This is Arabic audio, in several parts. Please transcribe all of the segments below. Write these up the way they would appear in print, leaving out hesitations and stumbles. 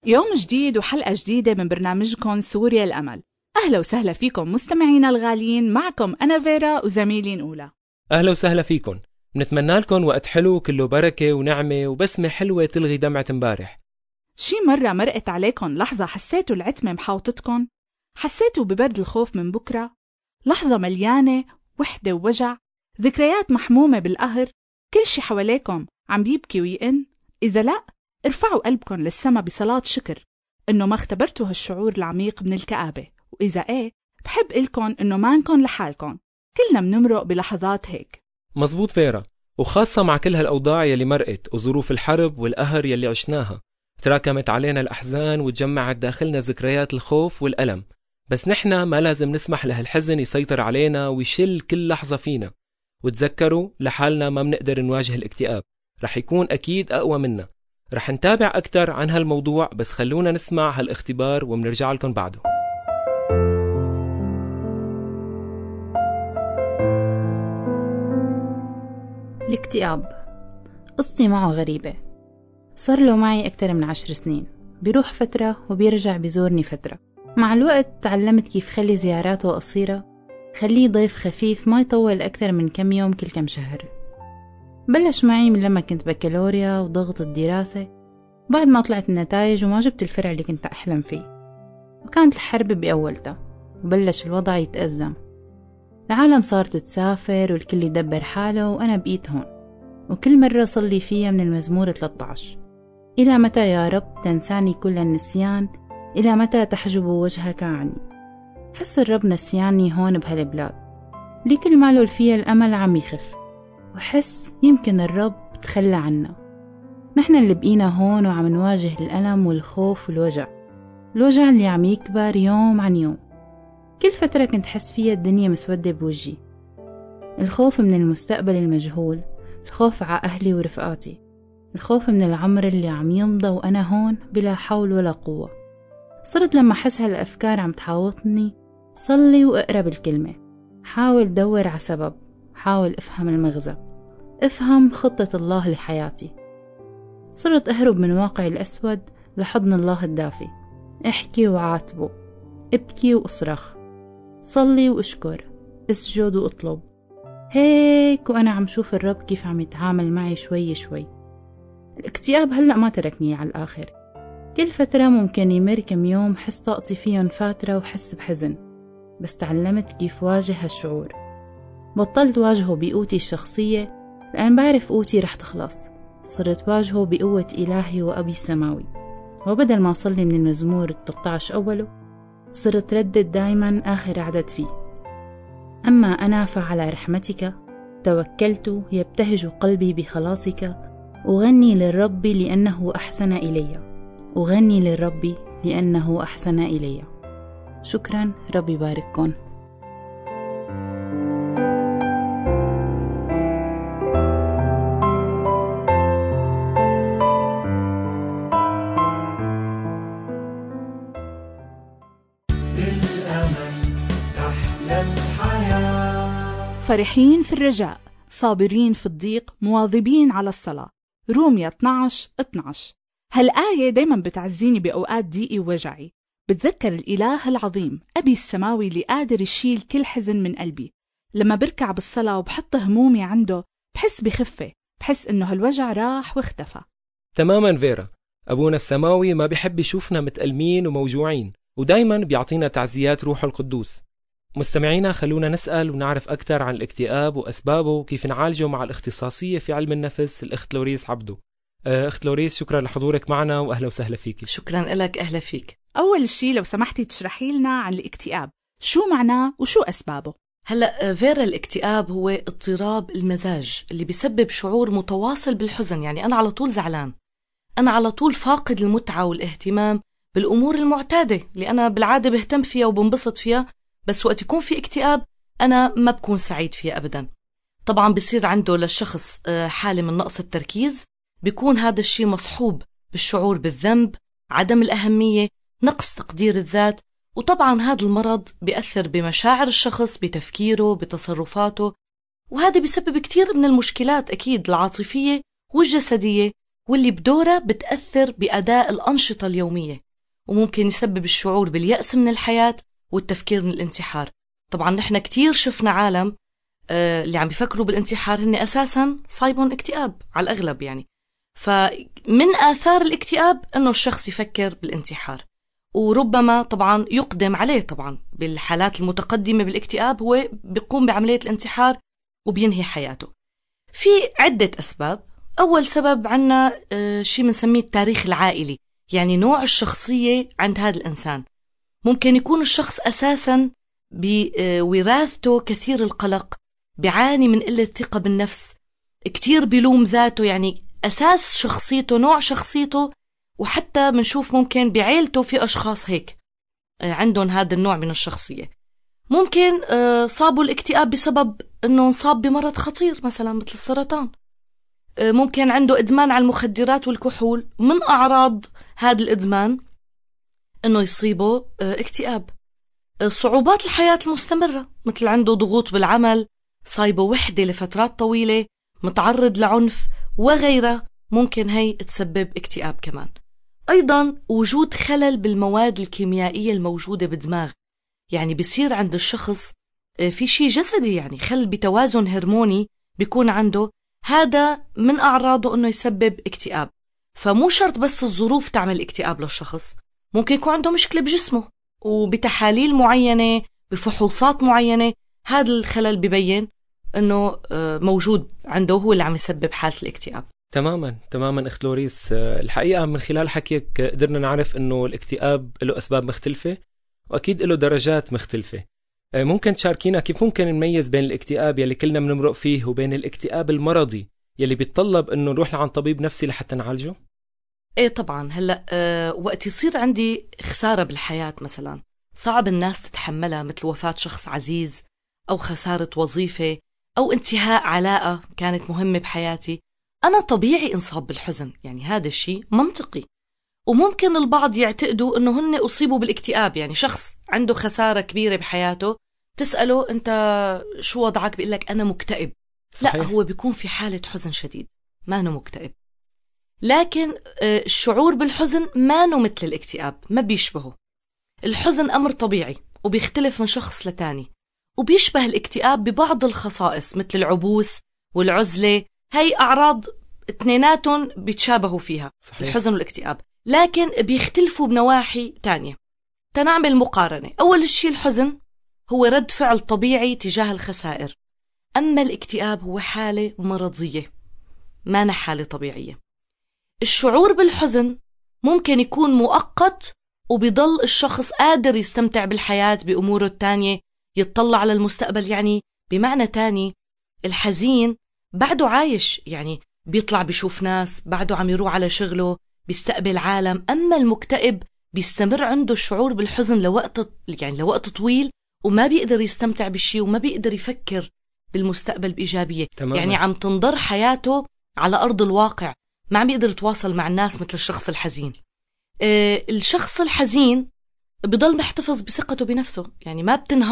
يوم جديد وحلقة جديدة من برنامجكم سوريا الأمل. أهلا وسهلا فيكم مستمعينا الغاليين، معكم أنا فيرا وزميلي نولا. أهلا وسهلا فيكم، بنتمنى لكم وقت حلو كله بركة ونعمة وبسمة حلوة تلغي دمعة امبارح. شي مرة مرقت عليكم لحظة حسيتوا العتمة محاوطتكم؟ حسيتوا ببرد الخوف من بكرة؟ لحظة مليانة وحدة ووجع، ذكريات محمومة بالقهر، كل شي حواليكم عم بيبكي ويئن؟ إذا لأ، ارفعوا قلبكم للسما بصلاة شكر إنه ما اختبرتوا هالشعور العميق من الكآبة، وإذا إيه بحب إلكم إنه ما نكون لحالكم، كلنا منمرق بلحظات هيك. مزبوط فيرا، وخاصة مع كل هالأوضاع يلي مرقت وظروف الحرب والقهر يلي عشناها، تراكمت علينا الأحزان وتجمعت داخلنا ذكريات الخوف والألم. بس نحنا ما لازم نسمح لهالحزن يسيطر علينا ويشل كل لحظة فينا. وتذكروا لحالنا ما بنقدر نواجه الاكتئاب، رح يكون أكيد أقوى منا. رح نتابع أكتر عن هالموضوع، بس خلونا نسمع هالاختبار ومنرجع لكم بعده. الاكتئاب قصتي معه غريبة. صار له معي أكتر من 10 سنين، بيروح فترة وبيرجع بيزورني فترة. مع الوقت تعلمت كيف خلي زياراته قصيرة، خليه ضيف خفيف ما يطول أكتر من كم يوم كل كم شهر. بلش معي من لما كنت بكالوريا وضغط الدراسة، بعد ما طلعت النتائج وما جبت الفرع اللي كنت أحلم فيه، وكانت الحرب بأولتها وبلش الوضع يتأزم. العالم صارت تسافر والكل يدبر حاله وأنا بقيت هون، وكل مرة صلي فيها من المزمور 13: إلى متى يا رب تنساني كل النسيان، إلى متى تحجب وجهك عني. حس الرب نسياني هون بهالبلاد، لي كل ماله فيها الأمل عم يخف، وحس يمكن الرب تخلى عنا. نحن اللي بقينا هون وعم نواجه الألم والخوف والوجع، الوجع اللي عم يكبر يوم عن يوم. كل فترة كنت حس فيها الدنيا مسودة بوجهي، الخوف من المستقبل المجهول، الخوف على أهلي ورفقاتي، الخوف من العمر اللي عم يمضى وأنا هون بلا حول ولا قوة. صرت لما حس هالأفكار عم تحاوطني صلي وأقرب الكلمة، حاول دور على سبب، حاول أفهم المغزى، أفهم خطة الله لحياتي. صرت أهرب من واقعي الأسود لحضن الله الدافي، احكي وعاتبه، ابكي واصرخ، صلي واشكر، اسجد واطلب، هيك وأنا عم شوف الرب كيف عم يتعامل معي شوي شوي. الاكتئاب هلأ ما تركني على الآخر، كل فترة ممكن يمر كم يوم حس طاقتي فيهم فاترة وحس بحزن، بس تعلمت كيف واجه هالشعور. بطلت واجهه بقوتي الشخصية لأن بعرف قوتي رح تخلص، صرت واجهه بقوة إلهي وأبي السماوي. وبدل ما أصلي من المزمور 13 أوله، صرت ردد دايما آخر عدد فيه: أما أنا فعلى رحمتك توكلت، يبتهج قلبي بخلاصك، أغني للرب لأنه أحسن إلي، أغني للرب لأنه أحسن إلي. شكرا، ربي بارككم. فرحين في الرجاء، صابرين في الضيق، مواظبين على الصلاة. رومية 12:12. هالآية دايما بتعزيني بأوقات ضيقي ووجعي، بتذكر الإله العظيم أبي السماوي اللي قادر يشيل كل حزن من قلبي. لما بركع بالصلاة وبحط همومي عنده بحس بخفة، بحس إنه هالوجع راح واختفى. تماما فيرا، أبونا السماوي ما بيحب يشوفنا متألمين وموجوعين، ودايما بيعطينا تعزيات روحه القدوس. مستمعينا، خلونا نسأل ونعرف أكثر عن الاكتئاب وأسبابه وكيف نعالجه مع الاختصاصية في علم النفس الأخت لوريس عبدو. أخت لوريس، شكرا لحضورك معنا وأهلا وسهلا فيك. شكرا لك، أهلا فيك. أول شيء لو سمحتي تشرحي لنا عن الاكتئاب، شو معناه وشو أسبابه؟ هلأ فيرا، الاكتئاب هو اضطراب المزاج اللي بيسبب شعور متواصل بالحزن. يعني أنا على طول زعلان، أنا على طول فاقد المتعة والاهتمام بالأمور المعتادة اللي أنا بالعادة بهتم فيها وبنبسط فيها، بس وقت يكون في اكتئاب أنا ما بكون سعيد فيها أبدا. طبعا بيصير عنده للشخص حالة من نقص التركيز، بيكون هذا الشيء مصحوب بالشعور بالذنب، عدم الأهمية، نقص تقدير الذات. وطبعا هذا المرض بيأثر بمشاعر الشخص، بتفكيره، بتصرفاته، وهذا بيسبب كتير من المشكلات أكيد العاطفية والجسدية واللي بدورها بتأثر بأداء الأنشطة اليومية، وممكن يسبب الشعور باليأس من الحياة والتفكير من الانتحار. طبعا نحن كتير شفنا عالم اللي عم بيفكروا بالانتحار هن أساسا صايبون اكتئاب على الأغلب يعني. فمن آثار الاكتئاب أنه الشخص يفكر بالانتحار، وربما طبعا يقدم عليه طبعا بالحالات المتقدمة بالاكتئاب هو بيقوم بعملية الانتحار وبينهي حياته. في عدة أسباب. أول سبب عنا شيء بنسميه التاريخ العائلي، يعني نوع الشخصية عند هذا الإنسان. ممكن يكون الشخص أساسا بوراثته كثير القلق، بيعاني من قلة ثقة بالنفس، كتير بيلوم ذاته، يعني أساس شخصيته نوع شخصيته. وحتى بنشوف ممكن بعيلته في أشخاص هيك عندهم هذا النوع من الشخصية. ممكن صابوا الاكتئاب بسبب أنه انصاب بمرض خطير مثلا مثل السرطان. ممكن عنده إدمان على المخدرات والكحول، من أعراض هذا الإدمان أنه يصيبه اكتئاب. صعوبات الحياة المستمرة، مثل عنده ضغوط بالعمل، صايبه وحدة لفترات طويلة، متعرض لعنف وغيرها، ممكن هي تسبب اكتئاب كمان. أيضا وجود خلل بالمواد الكيميائية الموجودة بالدماغ، يعني بيصير عند الشخص في شيء جسدي، يعني خلل بتوازن هرموني بيكون عنده، هذا من أعراضه أنه يسبب اكتئاب. فمو شرط بس الظروف تعمل اكتئاب للشخص، ممكن يكون عنده مشكلة بجسمه، وبتحاليل معينة بفحوصات معينة هذا الخلل بيبين أنه موجود عنده، هو اللي عم يسبب حالة الاكتئاب. تماما أخت لوريس. الحقيقة من خلال حكيك قدرنا نعرف أنه الاكتئاب له أسباب مختلفة، وأكيد له درجات مختلفة. ممكن تشاركينا كيف ممكن نميز بين الاكتئاب يلي كلنا بنمرق فيه وبين الاكتئاب المرضي يلي بيتطلب أنه نروح لعند طبيب نفسي لحتى نعالجه؟ إيه طبعا. هلأ وقت يصير عندي خسارة بالحياة مثلا صعب الناس تتحملها، مثل وفاة شخص عزيز أو خسارة وظيفة أو انتهاء علاقة كانت مهمة بحياتي، أنا طبيعي انصاب بالحزن، يعني هذا الشيء منطقي. وممكن البعض يعتقدوا أنه هن أصيبوا بالاكتئاب، يعني شخص عنده خسارة كبيرة بحياته تسأله أنت شو وضعك، بيقول لك أنا مكتئب. صحيح. لا، هو بيكون في حالة حزن شديد، ما أنه مكتئب. لكن الشعور بالحزن ما أنه مثل الاكتئاب، ما بيشبهه. الحزن أمر طبيعي وبيختلف من شخص لتاني، وبيشبه الاكتئاب ببعض الخصائص مثل العبوس والعزلة، هاي أعراض اثنيناتهم بيتشابهوا فيها. صحيح. الحزن والاكتئاب، لكن بيختلفوا بنواحي تانية. تنعمل مقارنة. أول شيء الحزن هو رد فعل طبيعي تجاه الخسائر، أما الاكتئاب هو حالة مرضية، ما حالة طبيعية. الشعور بالحزن ممكن يكون مؤقت وبيضل الشخص قادر يستمتع بالحياة بأموره التانية، يتطلع على المستقبل. يعني بمعنى تاني الحزين بعده عايش، يعني بيطلع بيشوف ناس، بعده عم يروح على شغله، بيستقبل عالم. أما المكتئب بيستمر عنده الشعور بالحزن لوقت طويل، وما بيقدر يستمتع بالشيء وما بيقدر يفكر بالمستقبل بإيجابية. تماما. يعني عم تنضر حياته على أرض الواقع، ما عم بيقدر يتواصل مع الناس مثل الشخص الحزين. الشخص الحزين بضل محتفظ بثقته بنفسه، يعني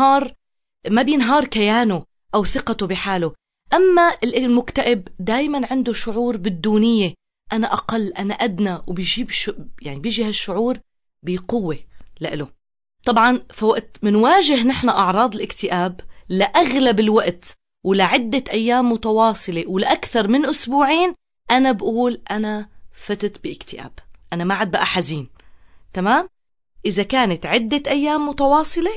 ما بينهار كيانه أو ثقته بحاله. أما المكتئب دايما عنده شعور بالدونية، أنا أقل، أنا أدنى، وبيجيب يعني بيجي هالشعور بقوة لإله. طبعا فوقت منواجه نحن أعراض الاكتئاب لأغلب الوقت ولعدة أيام متواصلة ولأكثر من أسبوعين، أنا بقول أنا فتت باكتئاب، أنا ما عاد بقى حزين. تمام؟ إذا كانت عدة أيام متواصلة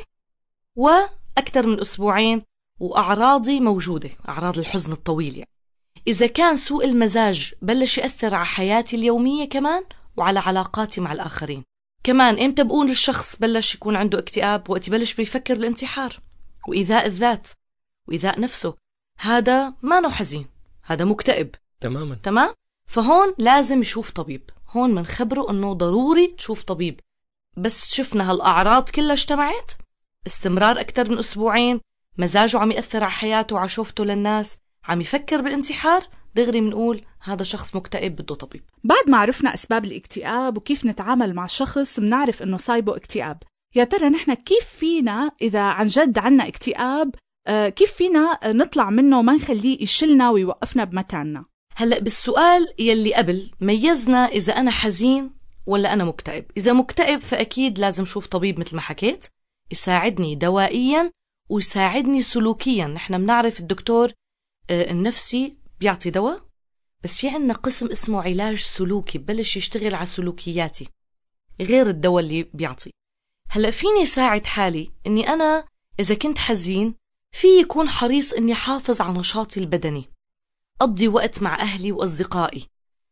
وأكثر من أسبوعين وأعراضي موجودة، أعراض الحزن الطويل يعني. إذا كان سوء المزاج بلش يأثر على حياتي اليومية كمان وعلى علاقاتي مع الآخرين كمان. إمتى بقول الشخص بلش يكون عنده اكتئاب؟ وقت بلش بيفكر بالانتحار وإيذاء الذات وإيذاء نفسه، هذا ما نوع حزين، هذا مكتئب. تمام. فهون لازم يشوف طبيب، هون منخبره أنه ضروري تشوف طبيب. بس شفنا هالأعراض كلها اجتمعت، استمرار أكتر من أسبوعين، مزاجه عم يأثر على حياته وعلى شوفته للناس، عم يفكر بالانتحار، دغري منقول هذا شخص مكتئب بده طبيب. بعد ما عرفنا أسباب الاكتئاب وكيف نتعامل مع شخص منعرف أنه صايبه اكتئاب، يا ترى نحن كيف فينا إذا عن جد عنا اكتئاب كيف فينا نطلع منه وما نخليه يشلنا ويوقفنا بمكاننا؟ هلأ بالسؤال يلي قبل ميزنا إذا أنا حزين ولا أنا مكتئب. إذا مكتئب فأكيد لازم شوف طبيب مثل ما حكيت يساعدني دوائيا ويساعدني سلوكيا. نحن بنعرف الدكتور النفسي بيعطي دواء، بس في عنا قسم اسمه علاج سلوكي ببلش يشتغل على سلوكياتي غير الدواء اللي بيعطي. هلأ فيني ساعد حالي إني أنا إذا كنت حزين في يكون حريص إني حافظ على نشاطي البدني، أقضي وقت مع أهلي وأصدقائي،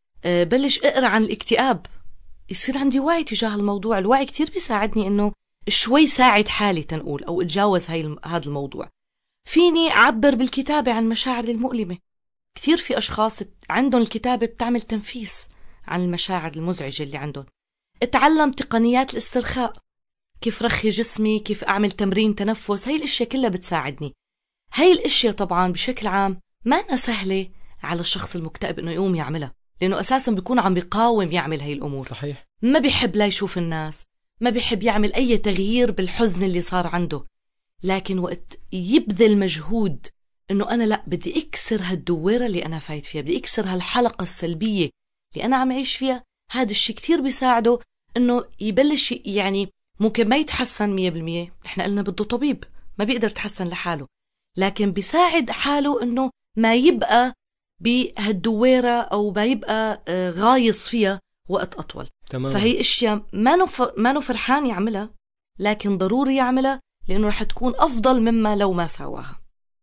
بلش أقرأ عن الاكتئاب، يصير عندي وعي تجاه الموضوع. الوعي كتير بيساعدني إنه شوي ساعد حالي تنقول أو أتجاوز هذا الموضوع. فيني أعبر بالكتابة عن مشاعري المؤلمة. كتير في أشخاص عندهم الكتابة بتعمل تنفيس عن المشاعر المزعجة اللي عندهم. اتعلم تقنيات الاسترخاء، كيف رخي جسمي، كيف أعمل تمرين تنفس. هاي الاشياء كلها بتساعدني. هاي الاشياء طبعا بشكل عام ما أنا سهلة على الشخص المكتئب إنه يقوم يعملها، لأنه أساسا بيكون عم بيقاوم يعمل هاي الأمور. صحيح. ما بيحب لا يشوف الناس، ما بيحب يعمل أي تغيير بالحزن اللي صار عنده. لكن وقت يبذل مجهود إنه أنا لا بدي أكسر هالدويرة اللي أنا فايت فيها، بدي أكسر هالحلقة السلبية اللي أنا عم أعيش فيها، هذا الشيء كتير بيساعده إنه يبلش. يعني ممكن ما يتحسن 100%، نحن قلنا بده طبيب، ما بيقدر يتحسن لحاله، لكن بيساعد حاله إنه ما يبقى بهالدويرة أو ما يبقى غايص فيها وقت أطول. تمام. فهي أشياء ما فرحان يعملها، لكن ضروري يعملها لأنه رح تكون أفضل مما لو ما سواها.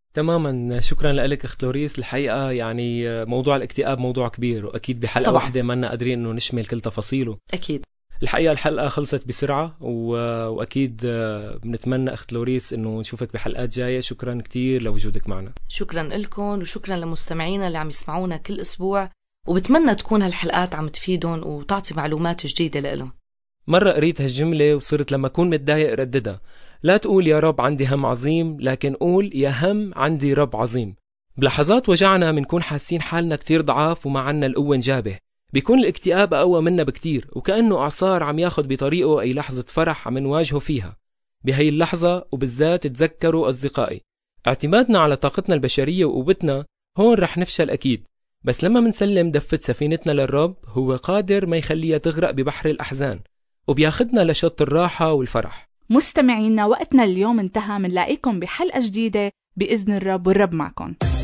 تماما. شكرا لك أخت لوريس. الحقيقة يعني موضوع الاكتئاب موضوع كبير، وأكيد بحلقة واحدة ما لنا قادرين إنه نشمل كل تفاصيله. أكيد. الحقيقة الحلقة خلصت بسرعة، وأكيد بنتمنى أخت لوريس إنه نشوفك بحلقات جاية. شكرا كتير لوجودك معنا. شكرا لكم، وشكرا لمستمعينا اللي عم يسمعونا كل أسبوع، وبتمنى تكون هالحلقات عم تفيدهم وتعطي معلومات جديدة لهم. مرة قريت هالجملة وصرت لما أكون متضايق رددها: لا تقول يا رب عندي هم عظيم، لكن قول يا هم عندي رب عظيم. بلحظات وجعنا منكون حاسين حالنا كتير ضعاف وما عنا القوة نجابه، بيكون الاكتئاب أقوى منا بكتير، وكأنه إعصار عم ياخد بطريقه أي لحظة فرح عم نواجهه فيها. بهي اللحظة وبالذات تذكروا أصدقائي، اعتمادنا على طاقتنا البشرية وقوتنا هون رح نفشل أكيد، بس لما منسلم دفة سفينتنا للرب هو قادر ما يخليها تغرق ببحر الأحزان، وبياخدنا لشط الراحة والفرح. مستمعينا، وقتنا اليوم انتهى. منلاقيكم بحلقة جديدة بإذن الرب، والرب معكم.